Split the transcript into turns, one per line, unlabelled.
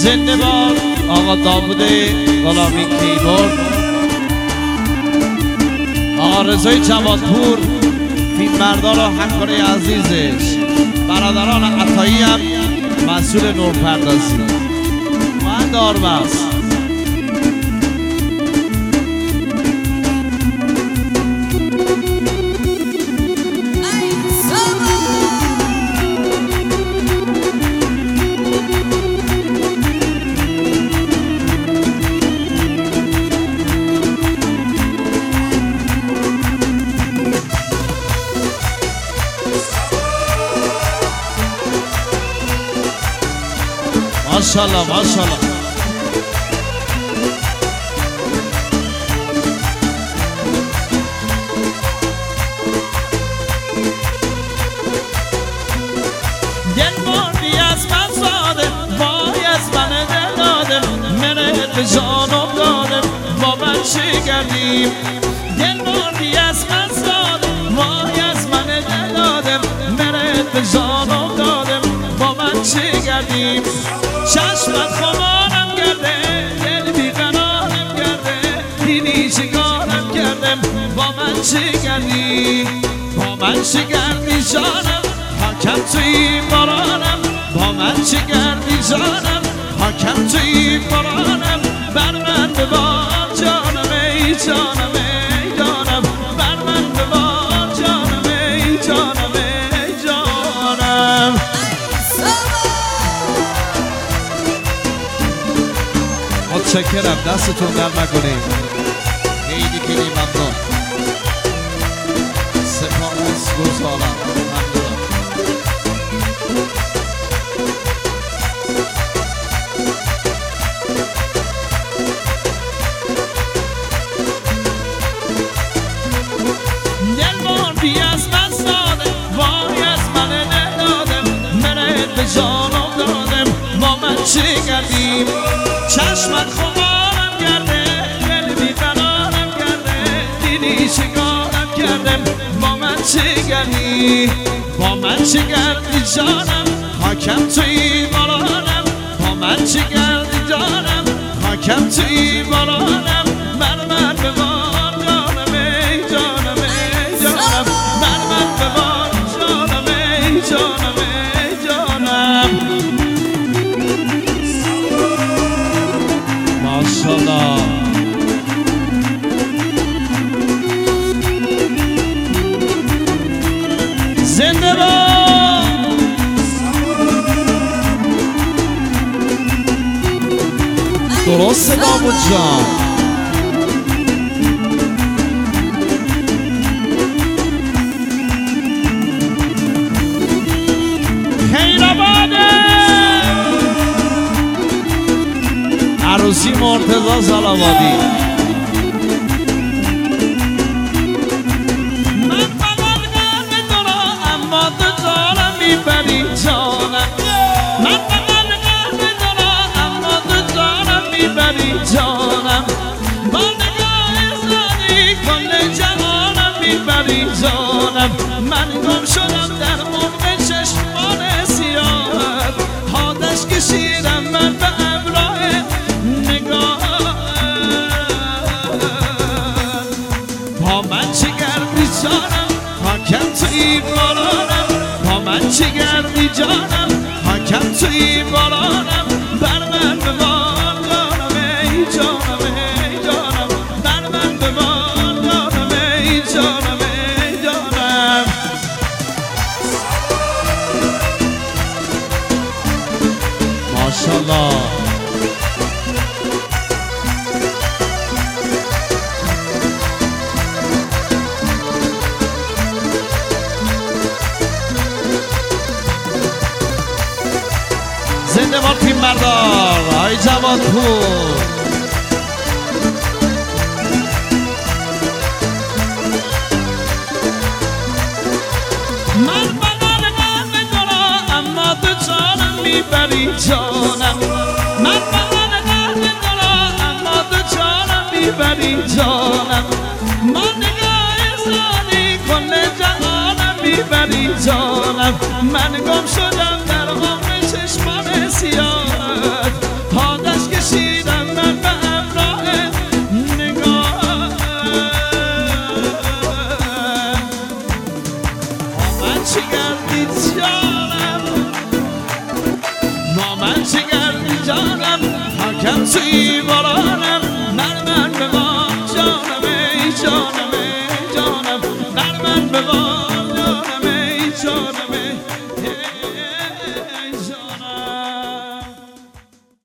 زنده باد آقا داوود غلامی کیبورد، آقا رضای جوادپور فیلمبردار و همکار عزیزش، برادران عطایی هم مسئول نورپردازی و داربست. ماشاءالله ماشاءالله. دل بردی از من ساده، وای از من دل داده، منت به جانم داده، با من چی کردیم؟ دل بردی از من ساده، وای از من دل داده، منت به جانم داده، با من چی کردیم؟ چشمت خمارم کرده، دل بیقرارم کرده، دیدی چیکارم کردم، با من چی کردی؟ با من چی کردی جانم، حاکم توی بارانم، با من چی کردی جانم، حاکم توی بارانم، بر من ببار جانم ای جانم ای جانم، بر من ببار جانم ای جانم ای جانم. متشکرم، دستتون در نکنیم، خیلی خیلی ممنون، سپاس گزارم، ممنونم. دل بردی از من ساده، وای از من ندادم، منت به جانم دادم، با من چی کردیم؟ چشمت خمارم کرده، دل بیقرارم کرده، دیدی چیکارم کردم، با من چی کردی؟ با من چی کردی جانم، حاکم توی بارانم، با من چی کردی جانم، حاکم توی بارانم، بر من ببار جانم ای جانم ای جانم، بر من ببار جانم ای جانم ای جانم. ماشاءالله. زنده باد. درسته داوود جان. خیرآباده عروسی مرتضی زالابادی. من فقط قلب تو را اما تو دارم میبری جانم، من فقط قلب تو را اما تو دارم میبری جانم، با نگاه زادی کل جهانم میبری جانم، من گم شدم در عمق چشمان سیاهت، آتش کشیدم من به ابراه نگاه، با من چه کردی جانم، حاکم توی بارانم، با من چه کردی جانم، حاکم توی بارانم، بر من ببار جانم ای جانم ای جانم، بر من ببار جانم ای جانم ای جانم. ماشاءالله. زنده باد فیلمبردار آقای جوادپور. من فقط قلب تو را اما تو جانم میبری جانم، من فقط قلب تو را اما تو جانم میبری جانم، ما نگاه زادی کل جهانم میبری جانم، من گم شدم در عمق چشمان سیاهت، زیبا